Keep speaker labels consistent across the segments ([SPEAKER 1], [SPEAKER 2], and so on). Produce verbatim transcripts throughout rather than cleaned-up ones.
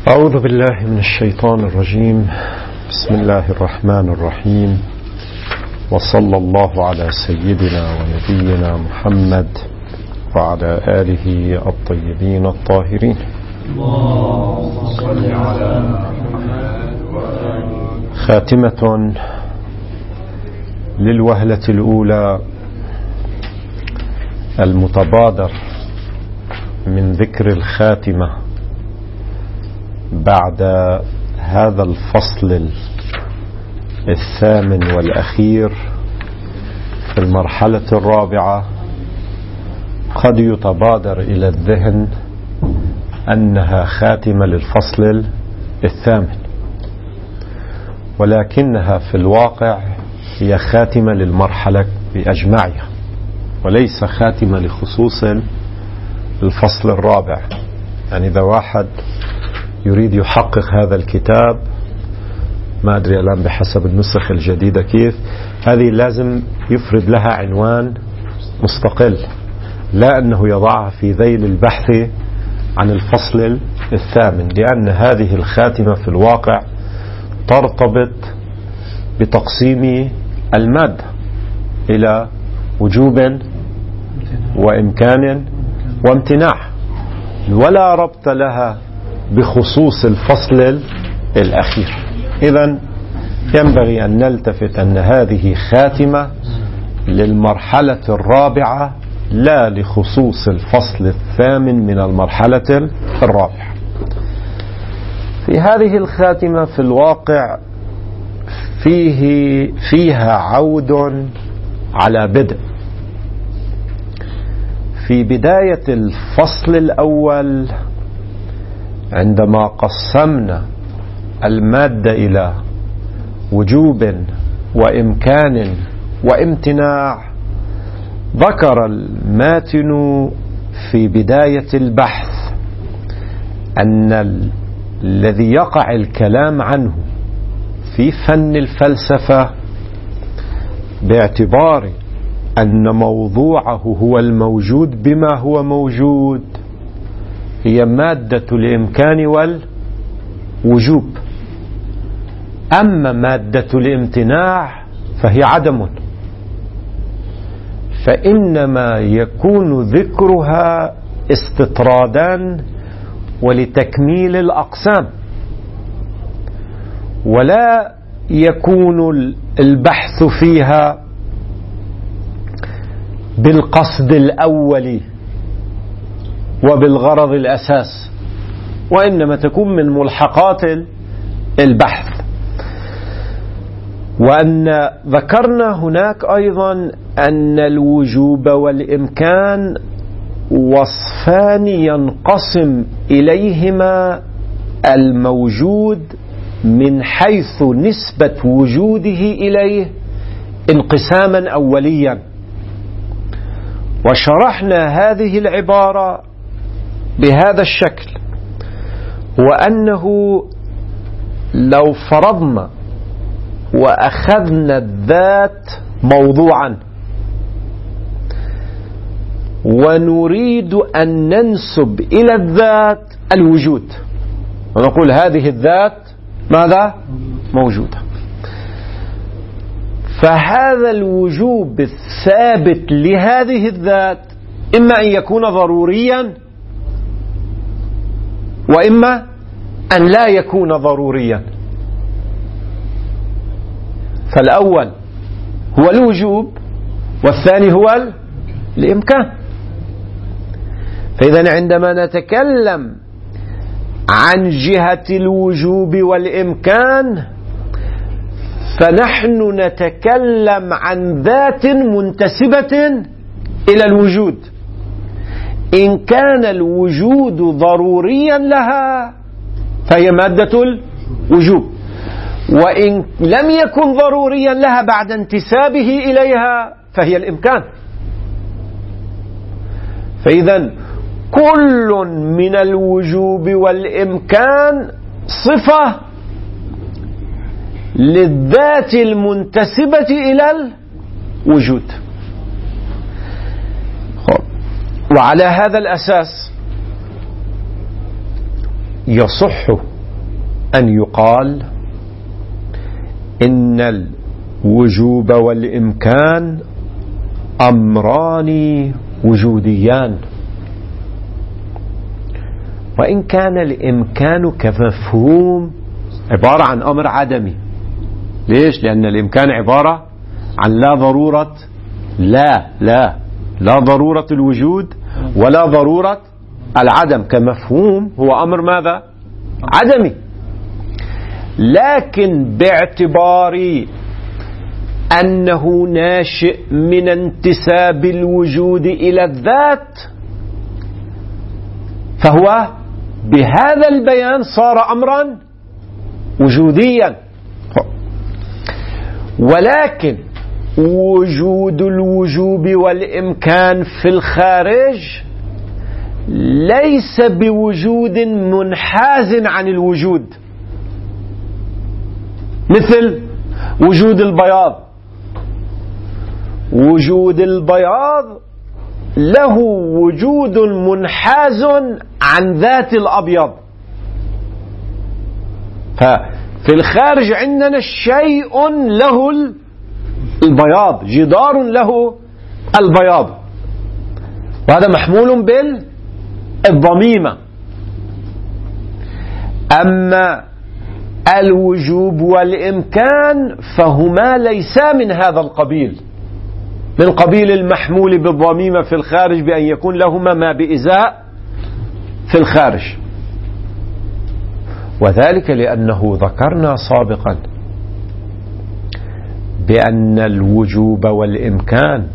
[SPEAKER 1] أعوذ بالله من الشيطان الرجيم. بسم الله الرحمن الرحيم، وصلى الله على سيدنا ونبينا محمد وعلى آله الطيبين الطاهرين.
[SPEAKER 2] اللهم صل على محمد وآله.
[SPEAKER 1] خاتمة للوهلة الأولى المتبادر من ذكر الخاتمة بعد هذا الفصل الثامن والأخير في المرحلة الرابعة، قد يتبادر إلى الذهن أنها خاتمة للفصل الثامن، ولكنها في الواقع هي خاتمة للمرحلة بأجمعها، وليس خاتمة لخصوص الفصل الرابع. يعني إذا واحد يريد يحقق هذا الكتاب، ما أدري الآن بحسب النسخ الجديدة كيف، هذه لازم يفرد لها عنوان مستقل، لا أنه يضعها في ذيل البحث عن الفصل الثامن، لأن هذه الخاتمة في الواقع ترتبط بتقسيم المادة إلى وجوب وإمكان وامتناع، ولا ربط لها بخصوص الفصل الأخير. إذن ينبغي أن نلتفت أن هذه خاتمة للمرحلة الرابعة، لا لخصوص الفصل الثامن من المرحلة الرابعة. في هذه الخاتمة في الواقع فيه فيها عود على بدء. في بداية الفصل الأول عندما قسمنا المادة إلى وجوب وإمكان وامتناع، ذكر الماتن في بداية البحث أن الذي يقع الكلام عنه في فن الفلسفة باعتبار أن موضوعه هو الموجود بما هو موجود هي مادة الإمكان والوجوب، أما مادة الامتناع فهي عدم، فإنما يكون ذكرها استطرادا ولتكميل الأقسام، ولا يكون البحث فيها بالقصد الأولي وبالغرض الأساس، وإنما تكون من ملحقات البحث. وأن ذكرنا هناك أيضا أن الوجوب والإمكان وصفان ينقسم إليهما الموجود من حيث نسبة وجوده إليه انقساما أوليا، وشرحنا هذه العبارة بهذا الشكل، وأنه لو فرضنا وأخذنا الذات موضوعا ونريد أن ننسب إلى الذات الوجود، ونقول هذه الذات ماذا؟ موجودة، فهذا الوجوب الثابت لهذه الذات إما أن يكون ضروريا وإما أن لا يكون ضروريا. فالأول هو الوجوب والثاني هو الإمكان. فإذا عندما نتكلم عن جهة الوجوب والإمكان فنحن نتكلم عن ذات منتسبة إلى الوجود. إن كان الوجود ضروريا لها فهي مادة الوجوب، وإن لم يكن ضروريا لها بعد انتسابه إليها فهي الإمكان. فإذا كل من الوجوب والإمكان صفة للذات المنتسبة إلى الوجود. وعلى هذا الأساس يصح أن يقال إن الوجوب والإمكان أمران وجوديان، وإن كان الإمكان كمفهوم عبارة عن أمر عدمي. ليش؟ لأن الإمكان عبارة عن لا ضرورة لا لا لا ضرورة الوجود ولا ضرورة العدم، كمفهوم هو أمر ماذا؟ عدمي. لكن باعتبار أنه ناشئ من انتساب الوجود إلى الذات، فهو بهذا البيان صار أمرا وجوديا. ولكن وجود الوجوب والإمكان في الخارج ليس بوجود منحاز عن الوجود، مثل وجود البياض. وجود البياض له وجود منحاز عن ذات الأبيض. ففي الخارج عندنا شيء له البياض، جدار له البياض، وهذا محمول بالضميمة. أما الوجوب والإمكان فهما ليسا من هذا القبيل، من قبيل المحمول بالضميمة في الخارج بأن يكون لهما ما بإزاء في الخارج. وذلك لأنه ذكرنا سابقا بأن الوجوب والإمكان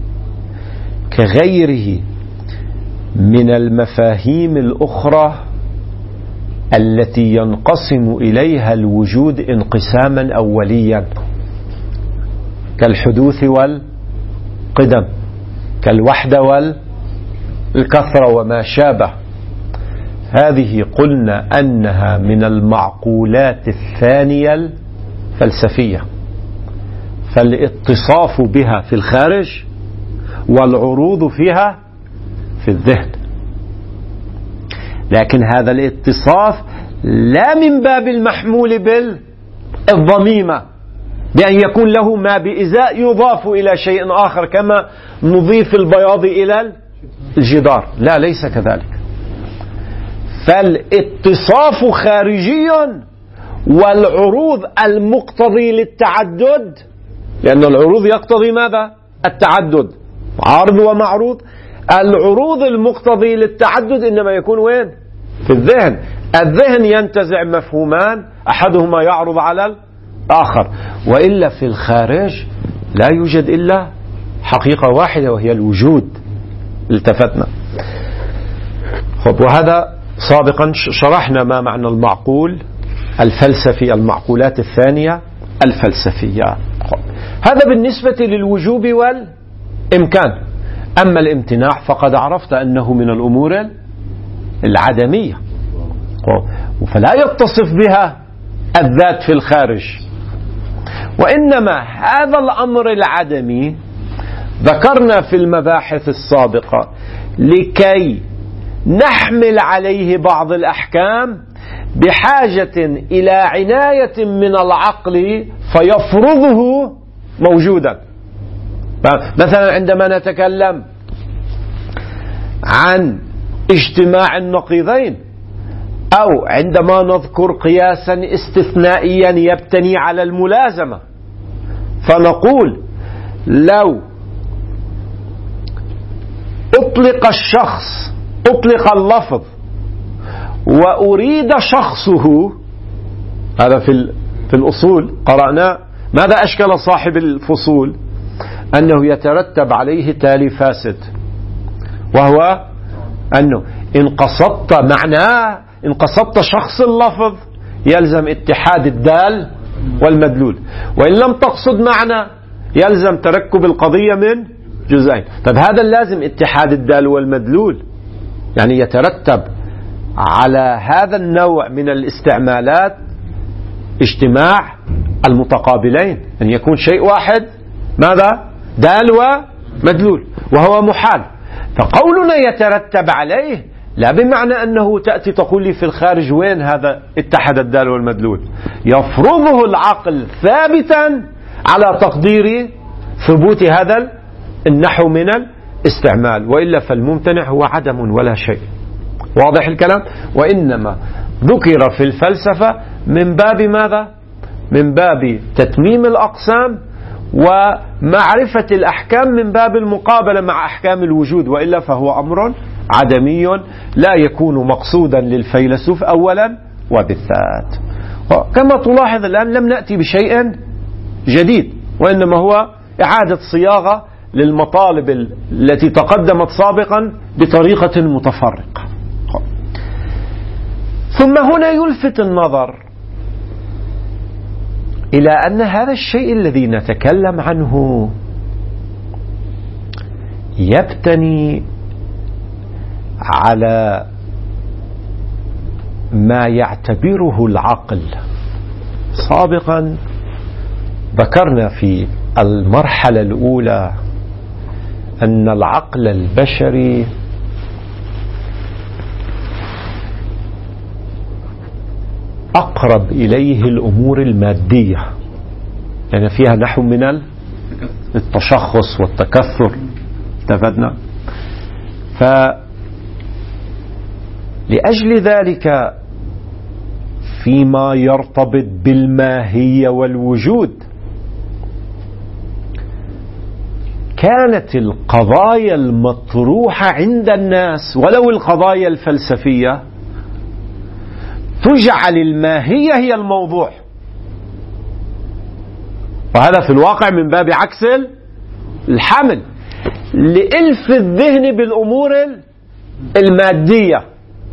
[SPEAKER 1] كغيره من المفاهيم الأخرى التي ينقسم إليها الوجود انقساما أوليا، كالحدوث والقدم، كالوحدة والكثرة وما شابه. هذه قلنا أنها من المعقولات الثانية الفلسفية، فالاتصاف بها في الخارج والعروض فيها في الذهن. لكن هذا الاتصاف لا من باب المحمول بالضميمة بأن يكون له ما بإزاء يضاف إلى شيء آخر، كما نضيف البياض إلى الجدار، لا، ليس كذلك. فالاتصاف خارجي، والعروض المقتضي للتعدد، لأن العروض يقتضي ماذا؟ التعدد، عارض ومعروض. العروض المقتضي للتعدد إنما يكون وين؟ في الذهن. الذهن ينتزع مفهومان أحدهما يعرض على الآخر، وإلا في الخارج لا يوجد إلا حقيقة واحدة وهي الوجود. التفتنا. خب، وهذا سابقا شرحنا ما معنى المعقول الفلسفي، المعقولات الثانية الفلسفية. خب. هذا بالنسبة للوجوب والإمكان. أما الامتناع فقد عرفت أنه من الأمور العدمية، فلا يتصف بها الذات في الخارج. وإنما هذا الأمر العدمي ذكرنا في المباحث السابقة لكي نحمل عليه بعض الأحكام بحاجة إلى عناية من العقل فيفرضه موجودا. مثلا عندما نتكلم عن اجتماع النقيضين، أو عندما نذكر قياسا استثنائيا يبتني على الملازمة، فنقول لو أطلق الشخص أطلق اللفظ وأريد شخصه، هذا في في الأصول قرأنا ماذا أشكل صاحب الفصول؟ أنه يترتب عليه تالي فاسد، وهو أنه إن قصدت معناه، إن قصدت شخص اللفظ يلزم اتحاد الدال والمدلول، وإن لم تقصد معنى يلزم تركب القضية من جزئين. طيب هذا اللازم اتحاد الدال والمدلول، يعني يترتب على هذا النوع من الاستعمالات اجتماع المتقابلين، أن يكون شيء واحد ماذا؟ دال ومدلول، وهو محال. فقولنا يترتب عليه لا بمعنى أنه تأتي تقول لي في الخارج وين هذا اتحد الدال والمدلول. يفرضه العقل ثابتا على تقدير ثبوت هذا النحو من الاستعمال، وإلا فالممتنع هو عدم ولا شيء. واضح الكلام؟ وإنما ذكر في الفلسفة من باب ماذا؟ من باب تتميم الأقسام ومعرفة الأحكام من باب المقابلة مع أحكام الوجود، وإلا فهو أمر عدمي لا يكون مقصودا للفيلسوف أولا وبالذات. كما تلاحظ الآن لم نأتي بشيء جديد، وإنما هو إعادة صياغة للمطالب التي تقدمت سابقا بطريقة متفرقة. ثم هنا يلفت النظر إلى أن هذا الشيء الذي نتكلم عنه يبتني على ما يعتبره العقل. سابقا ذكرنا في المرحلة الأولى أن العقل البشري أقرب إليه الأمور المادية، يعني فيها نحو من التشخص والتكثر. استفدنا. فلأجل ذلك فيما يرتبط بالماهية والوجود كانت القضايا المطروحة عند الناس ولو القضايا الفلسفية تجعل الماهية هي الموضوع، وهذا في الواقع من باب عكس الحمل لإلف الذهن بالأمور المادية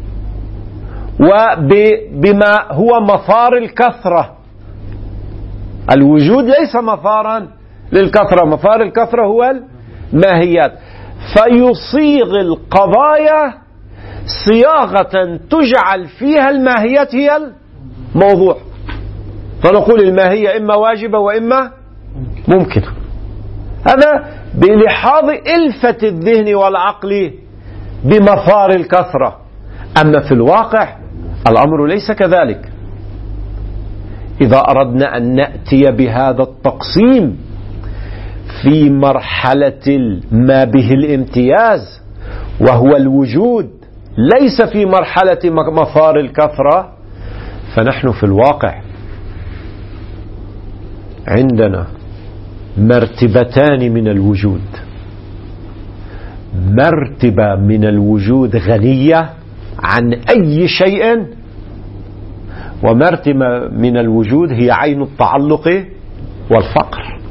[SPEAKER 1] وبما هو مثار الكثرة. الوجود ليس مثارا للكثرة، مثار الكثرة هو الماهيات، فيصيغ القضايا صياغة تجعل فيها الماهيات هي الموضوع، فنقول الماهية إما واجبة وإما ممكنة. هذا بلحاظ إلفة الذهن والعقل بمثار الكثرة. أما في الواقع الأمر ليس كذلك. إذا أردنا أن نأتي بهذا التقسيم في مرحلة ما به الامتياز وهو الوجود، ليس في مرحلة مثار الكثرة، فنحن في الواقع عندنا مرتبتان من الوجود: مرتبة من الوجود غنية عن أي شيء، ومرتبة من الوجود هي عين التعلق والفقر.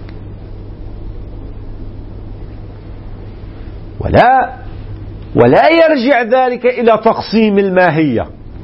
[SPEAKER 1] ولا ولا يرجع ذلك إلى تقسيم الماهية.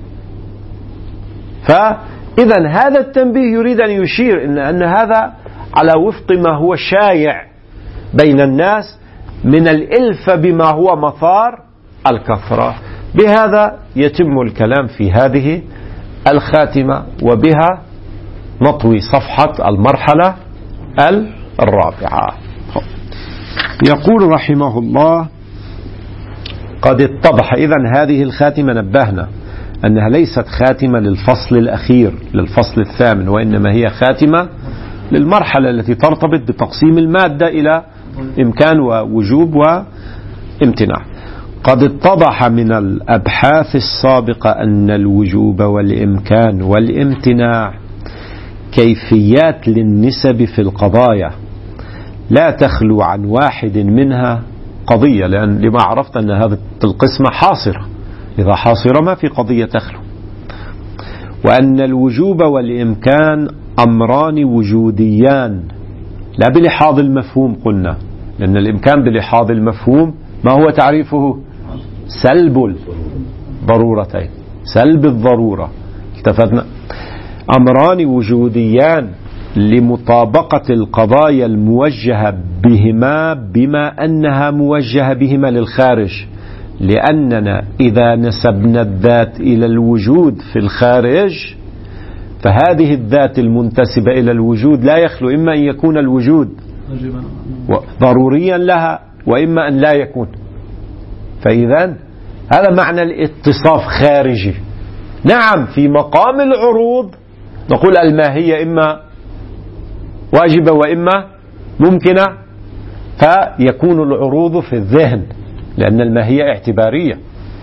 [SPEAKER 1] فإذا هذا التنبيه يريد أن يشير إن, أن هذا على وفق ما هو شائع بين الناس من الإلفة بما هو مثار الكثرة. بهذا يتم الكلام في هذه الخاتمة، وبها نطوي صفحة المرحلة الرابعة. يقول رحمه الله: قد اتضح. إذن هذه الخاتمة نبهنا أنها ليست خاتمة للفصل الأخير للفصل الثامن، وإنما هي خاتمة للمرحلة التي ترتبط بتقسيم المادة إلى إمكان ووجوب وامتناع. قد اتضح من الأبحاث السابقة أن الوجوب والإمكان والامتناع كيفيات للنسب في القضايا لا تخلو عن واحد منها قضية، لأن لما عرفت أن هذه القسمة حاصرة، إذا حاصرة ما في قضية تخلو. وأن الوجوب والإمكان أمران وجوديان لا بلحاظ المفهوم قلنا، لأن الإمكان بلحاظ المفهوم ما هو تعريفه؟ سلب الضرورتين، سلب الضرورة. التفتنا. أمران وجوديان لمطابقة القضايا الموجهة بهما بما أنها موجهة بهما للخارج، لأننا إذا نسبنا الذات إلى الوجود في الخارج فهذه الذات المنتسبة إلى الوجود لا يخلو إما أن يكون الوجود ضروريا لها وإما أن لا يكون. فإذا هذا معنى الاتصاف خارجي. نعم في مقام العروض نقول الماهية إما واجبة وإما ممكنة، فيكون العروض في الذهن لأن الماهية اعتبارية.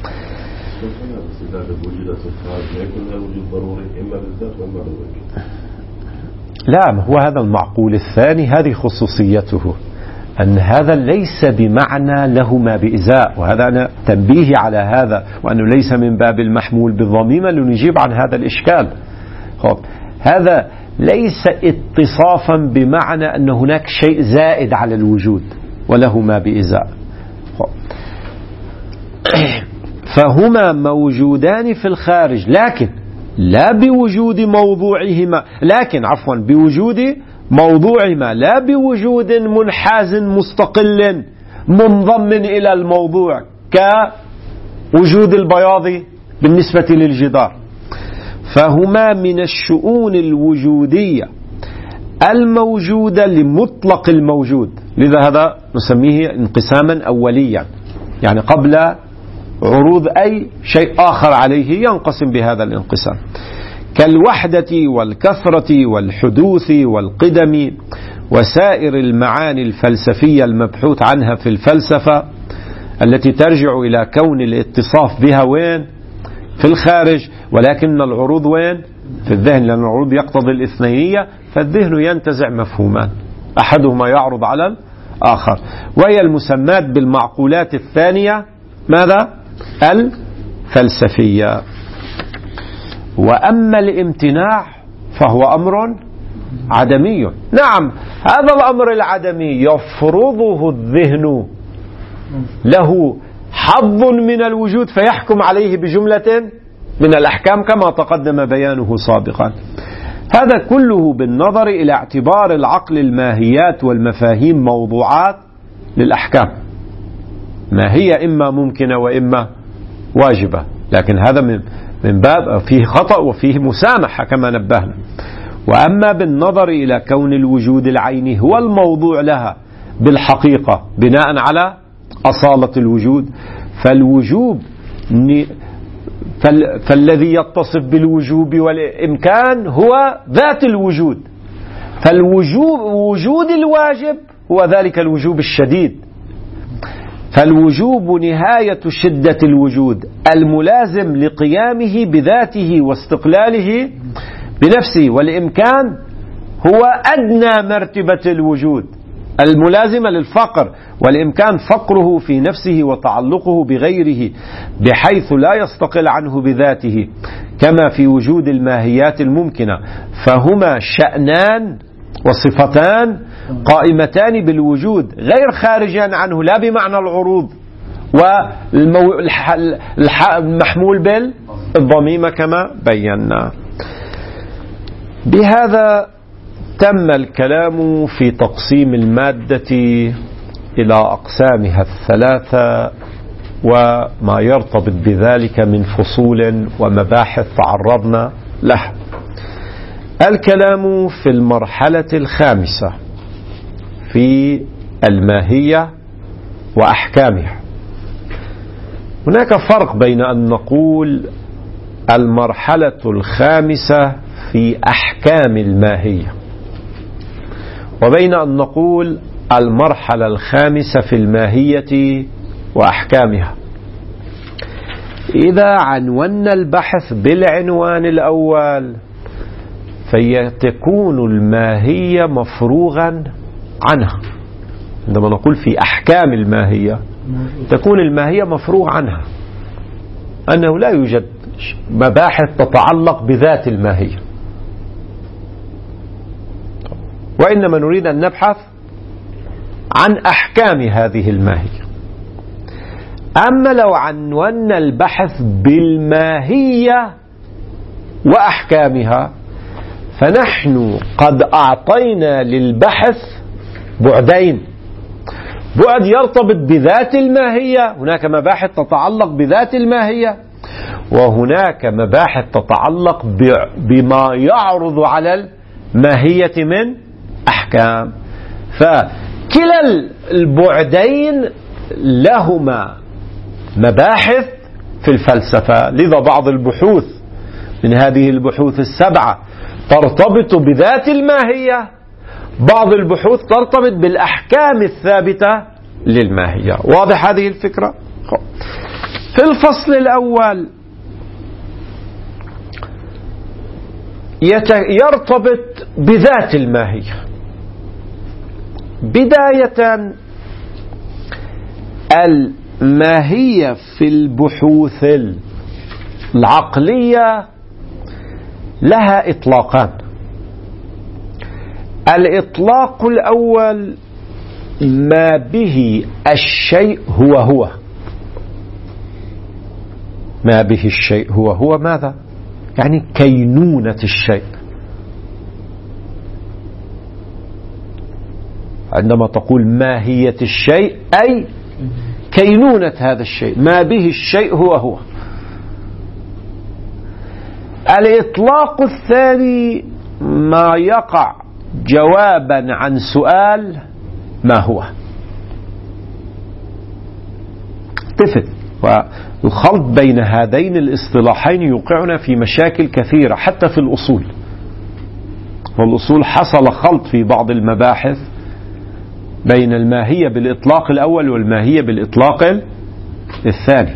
[SPEAKER 1] لا، ما هو هذا المعقول الثاني، هذه خصوصيته أن هذا ليس بمعنى لهما بإزاء، وهذا أنا تنبيه على هذا، وأنه ليس من باب المحمول بالضميمة لنجيب عن هذا الإشكال. خب. هذا ليس اتصافا بمعنى أن هناك شيء زائد على الوجود ولهما بإزاء. فهما موجودان في الخارج، لكن لا بوجود موضوعهما، لكن عفوا بوجود موضوعهما، لا بوجود منحاز مستقل منضم إلى الموضوع كوجود البياض بالنسبة للجدار. فهما من الشؤون الوجودية الموجودة لمطلق الموجود، لذا هذا نسميه انقساما أوليا، يعني قبل عروض أي شيء آخر عليه ينقسم بهذا الانقسام، كالوحدة والكثرة والحدوث والقدم وسائر المعاني الفلسفية المبحوث عنها في الفلسفة التي ترجع إلى كون الاتصاف بها وين؟ في الخارج، ولكن العروض وين؟ في الذهن، لأن العروض يقتضي الاثنينية، فالذهن ينتزع مفهومان أحدهما يعرض على الآخر، وهي المسمات بالمعقولات الثانية ماذا؟ الفلسفية. وأما الامتناع فهو أمر عدمي. نعم هذا الأمر العدمي يفرضه الذهن، له حظ من الوجود فيحكم عليه بجملة من الأحكام كما تقدم بيانه سابقا. هذا كله بالنظر إلى اعتبار العقل الماهيات والمفاهيم موضوعات للأحكام، ما هي إما ممكنة وإما واجبة، لكن هذا من من باب فيه خطأ وفيه مسامحة كما نبهنا. وأما بالنظر إلى كون الوجود العيني هو الموضوع لها بالحقيقة بناء على أصالة الوجود، فالوجوب فال فالذي يتصف بالوجوب والإمكان هو ذات الوجود، فالوجوب وجود الواجب هو ذلك الوجوب الشديد، فالوجوب نهاية شدة الوجود الملازم لقيامه بذاته واستقلاله بنفسه، والإمكان هو أدنى مرتبة الوجود الملازمة للفقر، والإمكان فقره في نفسه وتعلقه بغيره بحيث لا يستقل عنه بذاته كما في وجود الماهيات الممكنة، فهما شأنان وصفتان قائمتان بالوجود غير خارجان عنه، لا بمعنى العروض والمحمول بالضميمة كما بينا. بهذا تم الكلام في تقسيم المادة إلى أقسامها الثلاثة وما يرتبط بذلك من فصول ومباحث تعرضنا لها. الكلام في المرحلة الخامسة في الماهية وأحكامها. هناك فرق بين أن نقول المرحلة الخامسة في أحكام الماهية وبين أن نقول المرحلة الخامسة في الماهية وأحكامها. إذا عنونا البحث بالعنوان الأول فيتكون الماهية مفروغا عنها. عندما نقول في أحكام الماهية تكون الماهية مفروغ عنها، أنه لا يوجد مباحث تتعلق بذات الماهية، وإنما نريد أن نبحث عن أحكام هذه الماهية. أما لو عنونا البحث بالماهية وأحكامها فنحن قد أعطينا للبحث بعدين، بعد يرتبط بذات الماهية، هناك مباحث تتعلق بذات الماهية، وهناك مباحث تتعلق بما يعرض على الماهية من أحكام. فكلا البعدين لهما مباحث في الفلسفة. لذا بعض البحوث من هذه البحوث السبعة ترتبط بذات الماهية، بعض البحوث ترتبط بالأحكام الثابتة للماهية. واضح هذه الفكرة؟ في الفصل الأول يرتبط بذات الماهية. بداية، الماهية في البحوث العقلية لها إطلاقان. الإطلاق الأول ما به الشيء هو هو. ما به الشيء هو هو ماذا؟ يعني كينونة الشيء. عندما تقول ماهية الشيء أي كينونة هذا الشيء، ما به الشيء هو هو. الإطلاق الثاني ما يقع جوابا عن سؤال ما هو. طفل والخلط بين هذين الاصطلاحين يوقعنا في مشاكل كثيرة حتى في الأصول. والأصول حصل خلط في بعض المباحث بين الماهية بالإطلاق الأول والماهية بالإطلاق الثاني.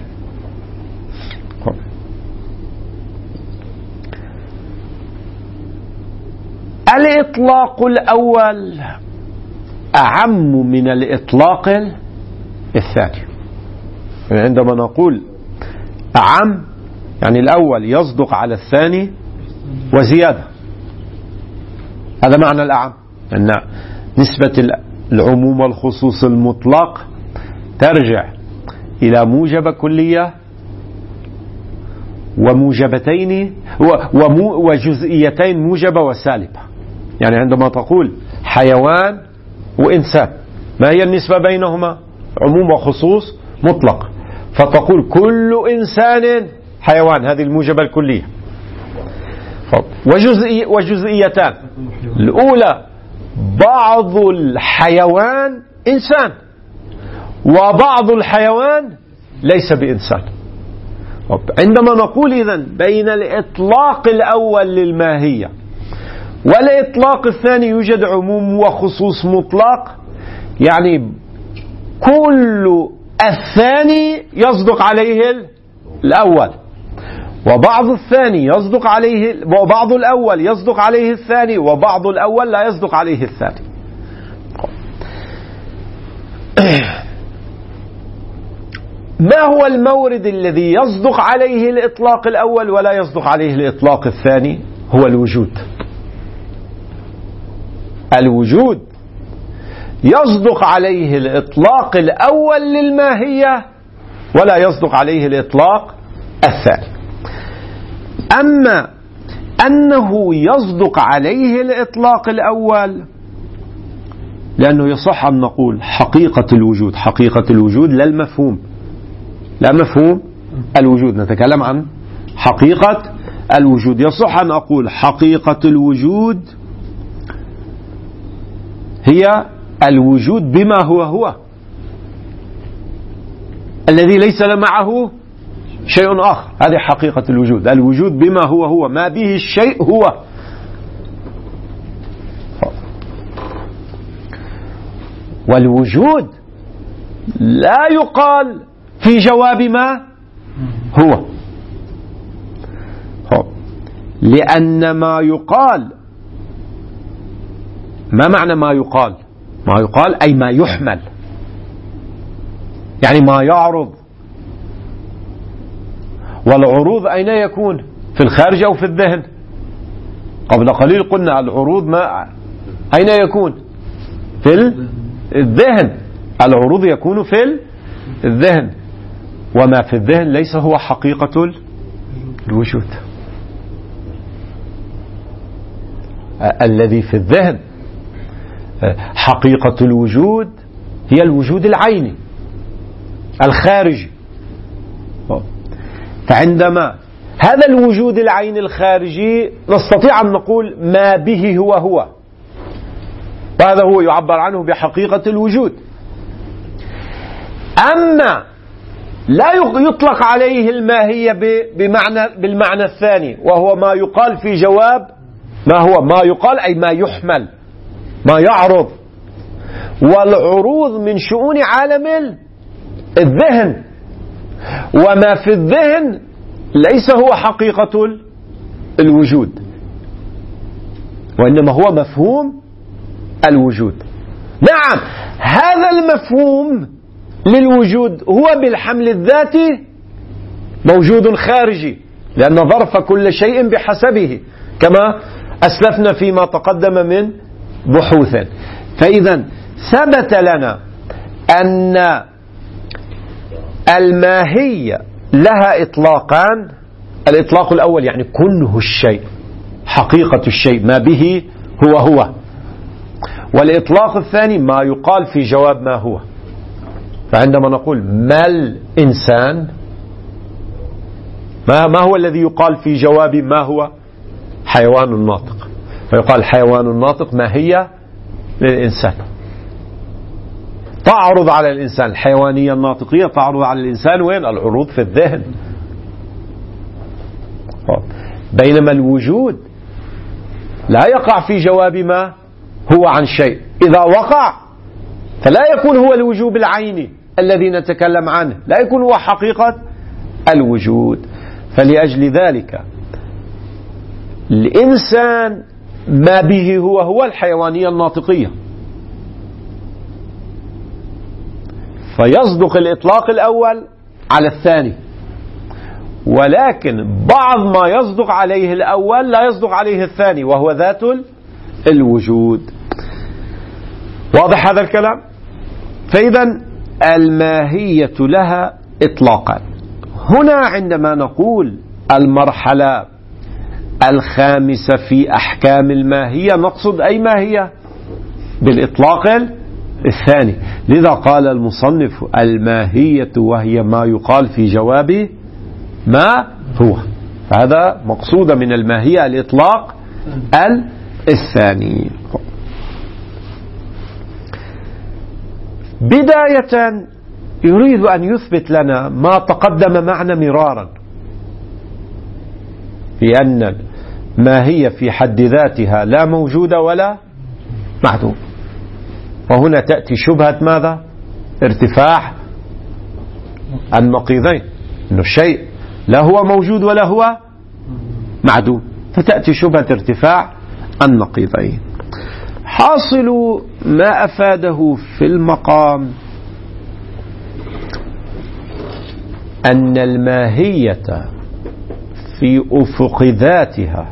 [SPEAKER 1] الإطلاق الأول أعم من الإطلاق الثاني. عندما نقول أعم يعني الأول يصدق على الثاني وزيادة، هذا معنى الأعم، أن نسبة العموم والخصوص المطلق ترجع إلى موجبة كلية وموجبتين وجزئيتين موجبة وسالبة. يعني عندما تقول حيوان وإنسان ما هي النسبة بينهما؟ عموم وخصوص مطلق، فتقول كل إنسان حيوان، هذه الموجبة الكلية. وجزئي وجزئيتان، الأولى بعض الحيوان إنسان وبعض الحيوان ليس بإنسان. عندما نقول إذن بين الإطلاق الأول للماهية والإطلاق الثاني يوجد عموم وخصوص مطلق، يعني كل الثاني يصدق عليه الأول، وبعض الثاني يصدق عليه، وبعض الأول يصدق عليه الثاني، وبعض الأول لا يصدق عليه الثاني. ما هو المورد الذي يصدق عليه الإطلاق الأول ولا يصدق عليه الإطلاق الثاني؟ هو الوجود. الوجود يصدق عليه الإطلاق الأول للماهية ولا يصدق عليه الإطلاق الثاني. أما أنه يصدق عليه الإطلاق الأول لأنه يصح أن نقول حقيقة الوجود، حقيقة الوجود لا المفهوم، لا مفهوم الوجود، نتكلم عن حقيقة الوجود. يصح أن أقول حقيقة الوجود هي الوجود بما هو هو، الذي ليس معه شيء آخر، هذه حقيقة الوجود. الوجود بما هو هو، ما به الشيء هو. والوجود لا يقال في جواب ما هو، لأن ما يقال، ما معنى ما يقال؟ ما يقال أي ما يحمل، يعني ما يعرض. والعروض أين يكون؟ في الخارج أو في الذهن؟ قبل قليل قلنا العروض ما أين يكون؟ في الذهن. العروض يكون في الذهن، وما في الذهن ليس هو حقيقة الوجود. الذي في الذهن حقيقة الوجود هي الوجود العيني الخارجي. فعندما هذا الوجود العيني الخارجي نستطيع أن نقول ما به هو هو، وهذا هو يعبر عنه بحقيقة الوجود. أما لا يطلق عليه الماهية بمعنى بالمعنى الثاني، وهو ما يقال في جواب ما هو ما يقال أي ما يحمل، ما يعرض. والعروض من شؤون عالم الذهن، وما في الذهن ليس هو حقيقة الوجود، وإنما هو مفهوم الوجود. نعم، هذا المفهوم للوجود هو بالحمل الذاتي موجود خارجي، لأن ظرف كل شيء بحسبه كما أسلفنا فيما تقدم من بحوث. فإذا ثبت لنا أن الماهية لها إطلاقان. الإطلاق الأول يعني كنه الشيء، حقيقة الشيء، ما به هو هو. والإطلاق الثاني ما يقال في جواب ما هو. فعندما نقول ما الإنسان، ما, ما هو الذي يقال في جواب ما هو؟ حيوان ناطق. فيقال حيوان ناطق ماهية للإنسان، تعرض على الإنسان. الحيوانية الناطقية تعرض على الإنسان وين؟ العروض في الذهن. بينما الوجود لا يقع في جواب ما هو عن شيء. إذا وقع فلا يكون هو الوجود العيني الذي نتكلم عنه، لا يكون هو حقيقة الوجود. فلأجل ذلك الإنسان ما به هو هو الحيوانية الناطقية. فيصدق الإطلاق الأول على الثاني، ولكن بعض ما يصدق عليه الأول لا يصدق عليه الثاني، وهو ذات الوجود. واضح هذا الكلام؟ فإذا الماهية لها إطلاقا. هنا عندما نقول المرحلة الخامسة في أحكام الماهية نقصد أي ماهية بالإطلاق الثاني. لذا قال المصنف الماهية وهي ما يقال في جواب ما هو. فهذا مقصود من الماهية الإطلاق الثاني. بداية يريد أن يثبت لنا ما تقدم معنا مرارا، بأن الماهية في حد ذاتها لا موجودة ولا معدوم. وهنا تأتي شبهة ماذا؟ ارتفاع النقيضين، أنه الشيء لا هو موجود ولا هو معدوم، فتأتي شبهة ارتفاع النقيضين. حاصل ما أفاده في المقام أن الماهية في أفق ذاتها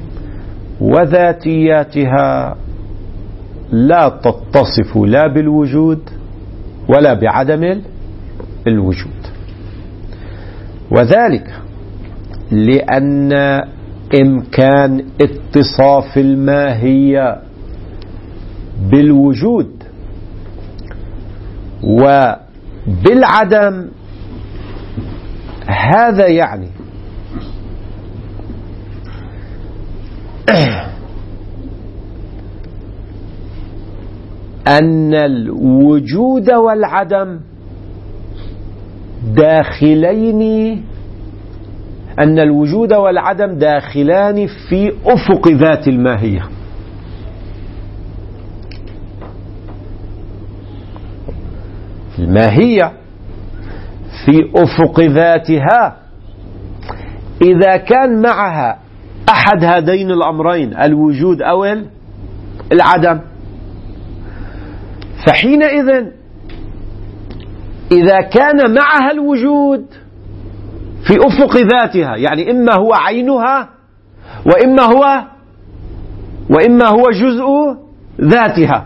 [SPEAKER 1] وذاتياتها لا تتصف لا بالوجود ولا بعدم الوجود، وذلك لأن إمكان اتصاف الماهية بالوجود وبالعدم هذا يعني أن الوجود والعدم داخلين أن الوجود والعدم داخلان في أفق ذات الماهية. الماهية في أفق ذاتها إذا كان معها أحد هذين الأمرين الوجود أو العدم، فحينئذ إذا كان معها الوجود في أفق ذاتها، يعني إما هو عينها وإما هو وإما هو جزء ذاتها،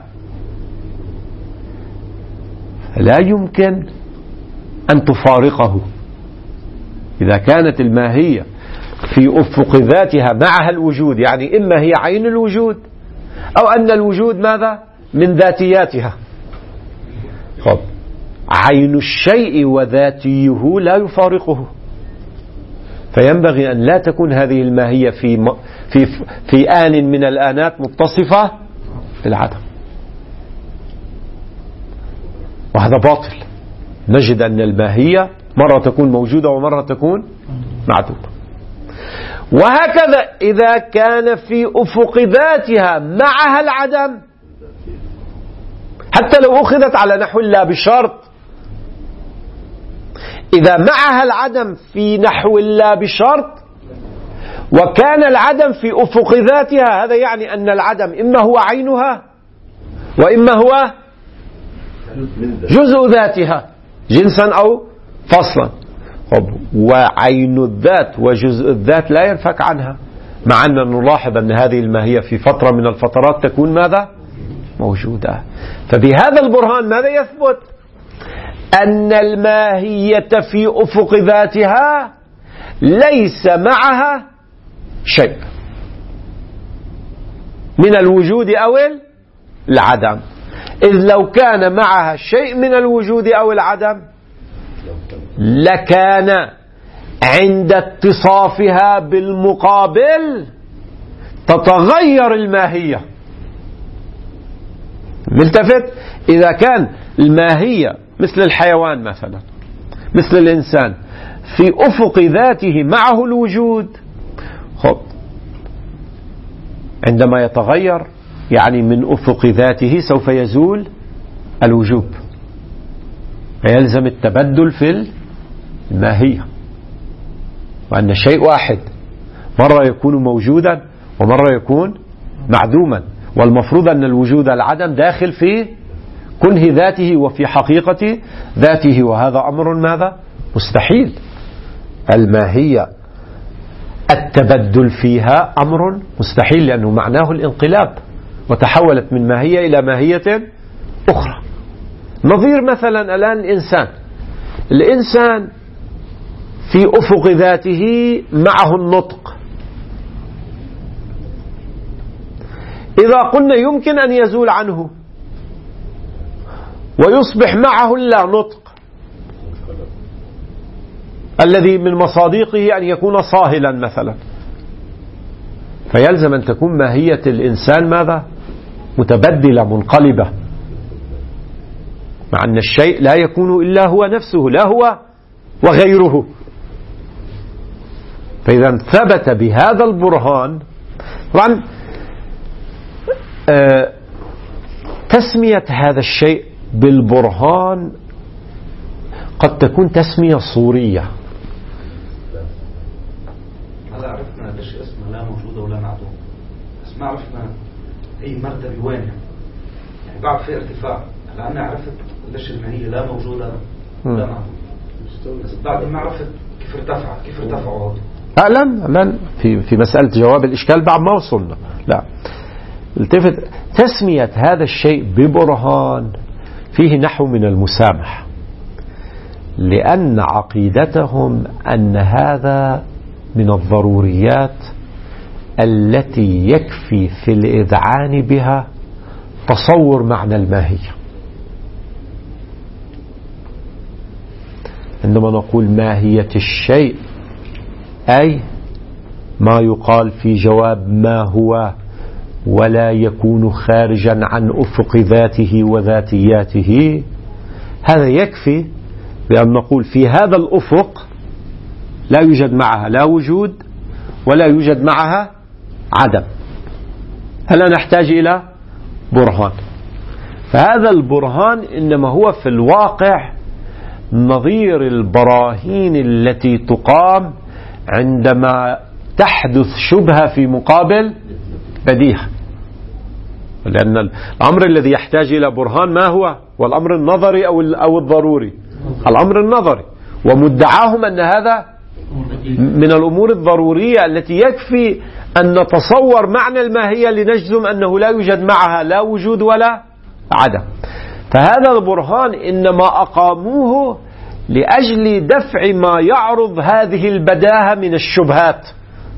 [SPEAKER 1] لا يمكن أن تفارقه. إذا كانت الماهية في أفق ذاتها معها الوجود، يعني إما هي عين الوجود أو أن الوجود ماذا؟ من ذاتياتها. طب عين الشيء وذاتيه لا يفارقه، فينبغي أن لا تكون هذه الماهية في في في آن من الآنات متصفة بالعدم، وهذا باطل. نجد أن الماهية مرة تكون موجودة ومرة تكون معدومة. وهكذا إذا كان في أفق ذاتها معها العدم، حتى لو أخذت على نحو لا بشرط، إذا معها العدم في نحو لا بشرط وكان العدم في أفق ذاتها، هذا يعني أن العدم إما هو عينها وإما هو جزء ذاتها جنسا أو فصلا. وعين الذات وجزء الذات لا ينفك عنها، مع أن نلاحظ أن هذه الماهية في فترة من الفترات تكون ماذا؟ موجودة. فبهذا البرهان ماذا يثبت؟ أن الماهية في أفق ذاتها ليس معها شيء من الوجود أو العدم، إذ لو كان معها شيء من الوجود أو العدم لكان عند اتصافها بالمقابل تتغير الماهية. ملتفت؟ إذا كان الماهية مثل الحيوان مثلا، مثل الإنسان، في أفق ذاته معه الوجود، خب عندما يتغير يعني من أفق ذاته سوف يزول الوجوب، فيلزم التبدل في الماهية، وأن شيء واحد مرة يكون موجودا ومرة يكون معدوما، والمفروض أن الوجود العدم داخل في كنه ذاته وفي حقيقة ذاته، وهذا أمر ماذا؟ مستحيل. الماهية التبدل فيها أمر مستحيل، لأنه معناه الانقلاب، وتحولت من ماهية إلى ماهية أخرى. نظير مثلا الآن الإنسان، الإنسان في أفق ذاته معه النطق، إذا قلنا يمكن أن يزول عنه ويصبح معه اللا نطق الذي من مصادقه أن يكون صاهلا مثلا، فيلزم أن تكون ماهية الإنسان ماذا؟ متبدلة منقلبة، مع أن الشيء لا يكون إلا هو نفسه، لا هو وغيره. فإذا ثبت بهذا البرهان. طبعا آه تسمية هذا الشيء بالبرهان قد تكون تسمية صورية.
[SPEAKER 3] هذا عرفنا ليش اسمه لا موجودة ولا معدوم، بس ما عرفنا أي مرتبة وين، يعني بعد في ارتفاع. هلا أنا عرفت ليش الماهية لا موجودة ولا معدوم، بس بعد ما عرفت كيف ارتفعت كيف ارتفعوا
[SPEAKER 1] لا لن لن في في مسألة جواب الإشكال بعد ما وصلنا. لا التفت، تسمية هذا الشيء ببرهان فيه نحو من المسامح، لأن عقيدتهم أن هذا من الضروريات التي يكفي في الإذعان بها تصور معنى الماهية. عندما نقول ماهية الشيء أي ما يقال في جواب ما هو ولا يكون خارجا عن أفق ذاته وذاتياته، هذا يكفي بأن نقول في هذا الأفق لا يوجد معها لا وجود ولا يوجد معها عدم. هل نحتاج إلى برهان؟ فهذا البرهان إنما هو في الواقع نظير البراهين التي تقام عندما تحدث شبهة في مقابل بديهة، لأن الأمر الذي يحتاج إلى برهان ما هو؟ والأمر النظري أو أو الضروري؟ الأمر النظري، ومدعاهم أن هذا من الأمور الضرورية التي يكفي أن نتصور معنى الماهية لنجزم أنه لا يوجد معها لا وجود ولا عدم. فهذا البرهان إنما أقاموه لأجل دفع ما يعرض هذه البداهة من الشبهات.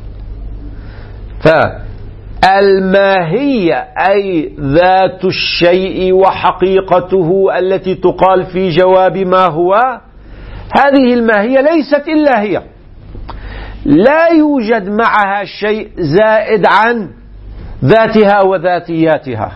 [SPEAKER 1] فالماهية أي ذات الشيء وحقيقته التي تقال في جواب ما هو، هذه الماهية ليست إلا هي، لا يوجد معها شيء زائد عن ذاتها وذاتياتها،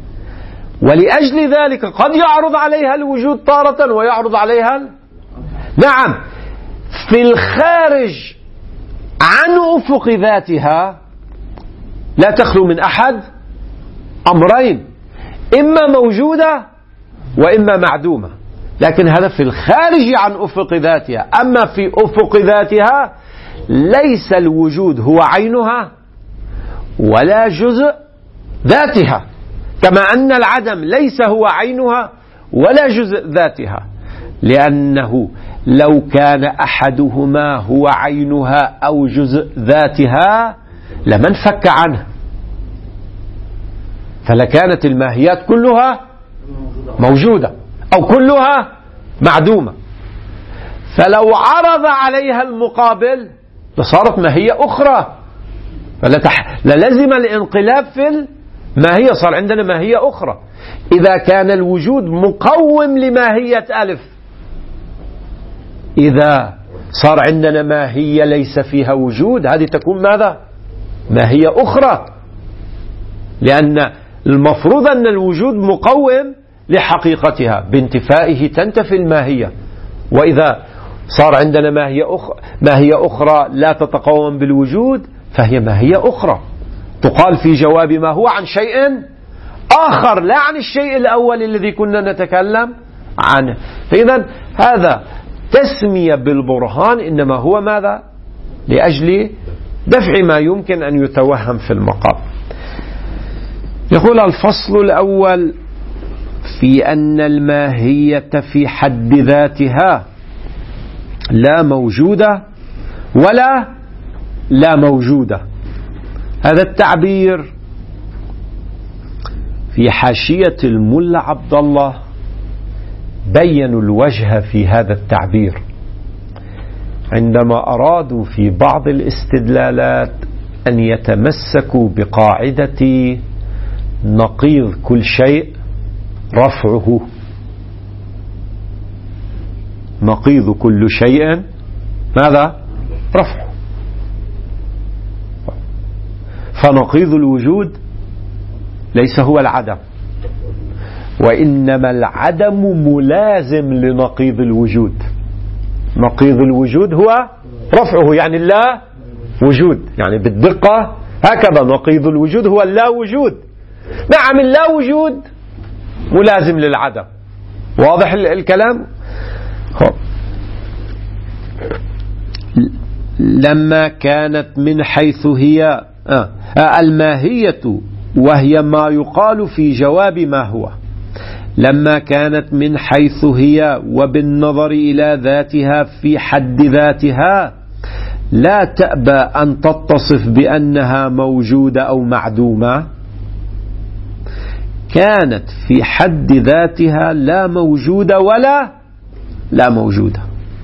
[SPEAKER 1] ولأجل ذلك قد يعرض عليها الوجود تارة ويعرض عليها نعم في الخارج عن أفق ذاتها لا تخلو من أحد أمرين، إما موجودة وإما معدومة، لكن هذا في الخارج عن أفق ذاتها. أما في أفق ذاتها ليس الوجود هو عينها ولا جزء ذاتها، كما أن العدم ليس هو عينها ولا جزء ذاتها، لأنه لو كان أحدهما هو عينها أو جزء ذاتها لما انفك عنه، فلكانت الماهيات كلها موجودة أو كلها معدومة. فلو عرض عليها المقابل لصارت ماهية أخرى، فللزم الانقلاب في الماهية، صار عندنا ماهية أخرى. إذا كان الوجود مقوم لماهية ألف، إذا صار عندنا ماهية ليس فيها وجود، هذه تكون ماذا؟ ماهية أخرى، لأن المفروض أن الوجود مقوم لحقيقتها، بانتفائه تنتفي الماهية. وإذا صار عندنا ماهية أخرى, ماهية أخرى لا تتقوم بالوجود فهي ماهية أخرى، تقال في جواب ما هو عن شيء آخر لا عن الشيء الأول الذي كنا نتكلم عنه. فإذا هذا تسمية بالبرهان إنما هو ماذا؟ لأجل دفع ما يمكن أن يتوهم في المقام. يقول الفصل الأول في أن الماهية في حد ذاتها لا موجودة ولا لا موجودة. هذا التعبير في حاشية الملا عبد الله بينوا الوجه في هذا التعبير عندما أرادوا في بعض الاستدلالات أن يتمسكوا بقاعدة نقيض كل شيء رفعه. نقيض كل شيء ماذا؟ رفعه. فنقيض الوجود ليس هو العدم، وإنما العدم ملازم لنقيض الوجود. نقيض الوجود هو رفعه، يعني لا وجود، يعني بالدقة هكذا نقيض الوجود هو اللا وجود. نعم اللا وجود ملازم للعدم، واضح الكلام؟ لما كانت من حيث هي آه الماهية وهي ما يقال في جواب ما هو، لما كانت من حيث هي وبالنظر إلى ذاتها في حد ذاتها لا تأبى أن تتصف بأنها موجودة أو معدومة، كانت في حد ذاتها لا موجودة ولا لا موجودة.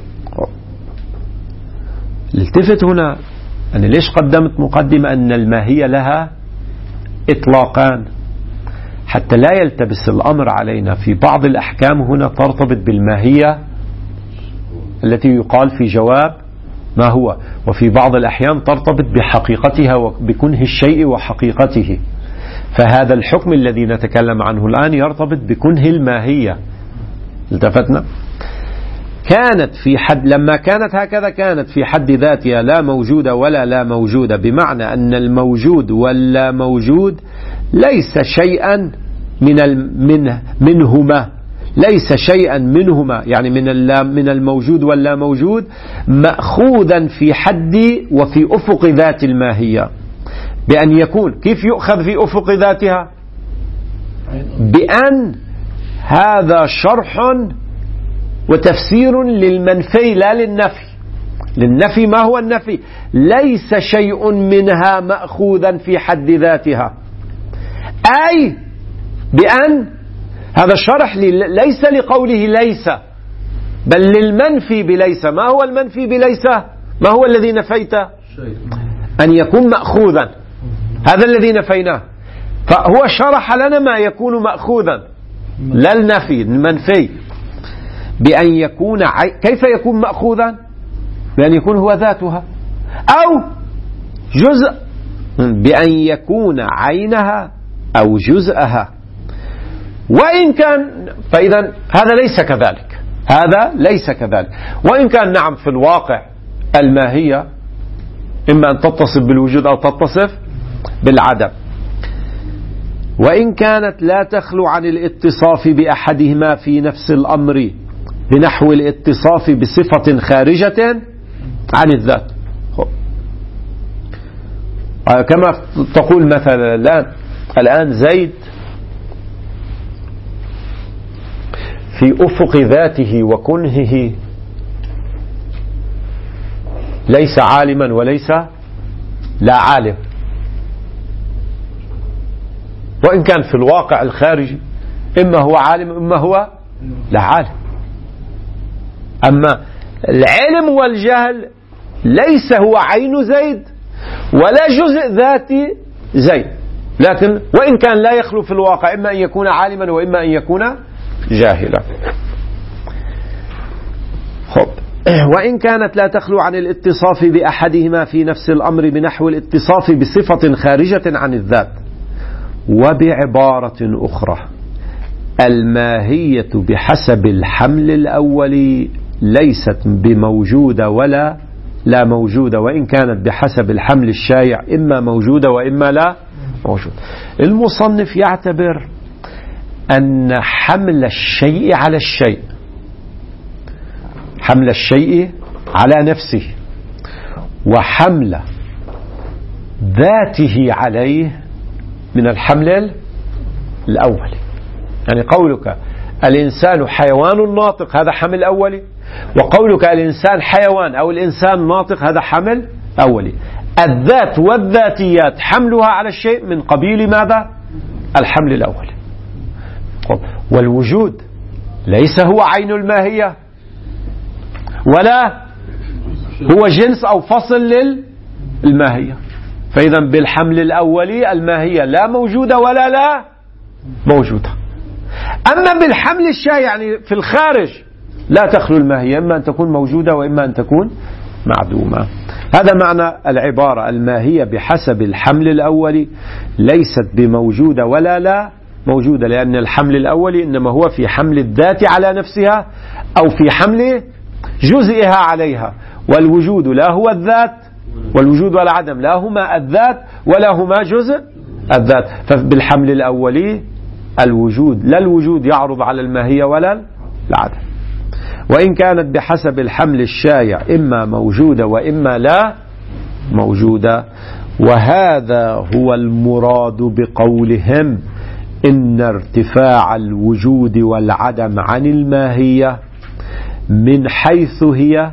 [SPEAKER 1] التفت هنا، أنا ليش قدمت مقدمة أن الماهية لها إطلاقان؟ حتى لا يلتبس الأمر علينا. في بعض الأحكام هنا ترتبط بالماهية التي يقال في جواب ما هو، وفي بعض الأحيان ترتبط بحقيقتها وبكنه الشيء وحقيقته. فهذا الحكم الذي نتكلم عنه الآن يرتبط بكنه الماهية. التفتنا؟ كانت في حد، لما كانت هكذا كانت في حد ذاتها لا موجودة ولا لا موجودة، بمعنى أن الموجود واللا موجود ليس شيئا من من منهما، ليس شيئا منهما يعني من من الموجود واللا موجود مأخوذا في حد وفي أفق ذات الماهية، بأن يكون كيف يؤخذ في أفق ذاتها؟ بأن هذا شرح وتفسير للمنفي لا للنفي. للنفي ما هو النفي؟ ليس شيء منها مأخوذا في حد ذاتها، أي بأن هذا شرح ليس لقوله ليس، بل للمنفي بليس. ما هو المنفي بليس؟ ما هو الذي نفيت؟ أن يكون مأخوذا، هذا الذي نفيناه. فهو شرح لنا ما يكون مأخوذا، لا النفي المنفي، بأن يكون عي... كيف يكون مأخوذا؟ بأن يكون هو ذاتها أو جزء، بأن يكون عينها أو جزءها. وإن كان فإذا هذا ليس كذلك، هذا ليس كذلك. وإن كان نعم في الواقع الماهية إما أن تتصف بالوجود أو تتصف بالعدم. وإن كانت لا تخلو عن الاتصاف بأحدهما في نفس الأمر بنحو الاتصاف بصفة خارجة عن الذات. كما تقول مثلا الآن الآن زيد في أفق ذاته وكنهه ليس عالما وليس لا عالم، وإن كان في الواقع الخارجي إما هو عالم إما هو لا عالم. أما العلم والجهل ليس هو عين زيد ولا جزء ذاتي زيد، لكن وإن كان لا يخلو في الواقع إما أن يكون عالما وإما أن يكون جاهلا. خب. وإن كانت لا تخلو عن الاتصاف بأحدهما في نفس الأمر بنحو الاتصاف بصفة خارجة عن الذات. وبعبارة أخرى الماهية بحسب الحمل الأولي ليست بموجودة ولا لا موجودة، وإن كانت بحسب الحمل الشائع إما موجودة وإما لا موجودة. المصنف يعتبر أن حمل الشيء على الشيء، حمل الشيء على نفسه وحمل ذاته عليه من الحمل الأول. يعني قولك الإنسان حيوان ناطق هذا حمل أولي، وقولك الإنسان حيوان أو الإنسان ناطق هذا حمل أولي. الذات والذاتيات حملها على الشيء من قبيل ماذا؟ الحمل الأولي. والوجود ليس هو عين الماهية ولا هو جنس أو فصل للماهية، فإذا بالحمل الأولي الماهية لا موجودة ولا لا موجودة. أما بالحمل الشائع يعني في الخارج لا تخلو الماهية، إما أن تكون موجودة وإما أن تكون معدومة. هذا معنى العبارة الماهية بحسب الحمل الأولي ليست بموجودة ولا لا موجودة، لأن الحمل الأولي إنما هو في حمل الذات على نفسها أو في حمل جزئها عليها، والوجود لا هو الذات والوجود والعدم لا هما الذات ولا هما جزء الذات. فبالحمل الأولي الوجود لا الوجود يعرض على الماهية ولا العدم. وإن كانت بحسب الحمل الشائع إما موجودة وإما لا موجودة. وهذا هو المراد بقولهم إن ارتفاع الوجود والعدم عن الماهية من حيث هي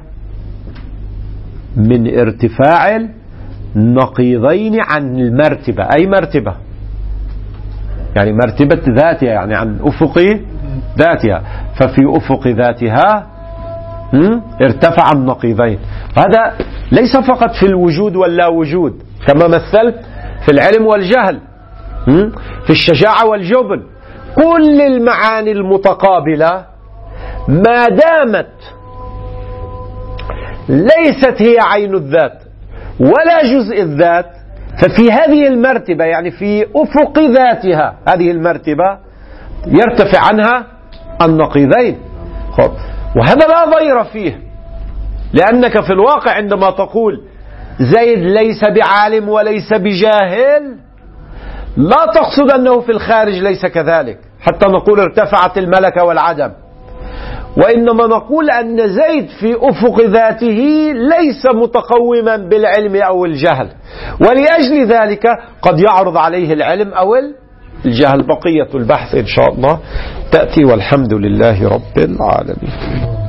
[SPEAKER 1] من ارتفاع النقيضين عن المرتبة. أي مرتبة؟ يعني مرتبة ذاتها، يعني عن أفق ذاتها. ففي أفق ذاتها ارتفع النقيضين. هذا ليس فقط في الوجود واللا وجود كما مثلت في العلم والجهل، في الشجاعة والجبن. كل المعاني المتقابلة ما دامت ليست هي عين الذات ولا جزء الذات ففي هذه المرتبة يعني في أفق ذاتها هذه المرتبة يرتفع عنها النقيضين. وهذا لا ضير فيه، لأنك في الواقع عندما تقول زيد ليس بعالم وليس بجاهل لا تقصد أنه في الخارج ليس كذلك حتى نقول ارتفعت الملكة والعدم، وإنما نقول أن زيد في أفق ذاته ليس متقوما بالعلم أو الجهل، ولأجل ذلك قد يعرض عليه العلم أو الجهل. بقية البحث إن شاء الله تأتي، والحمد لله رب العالمين.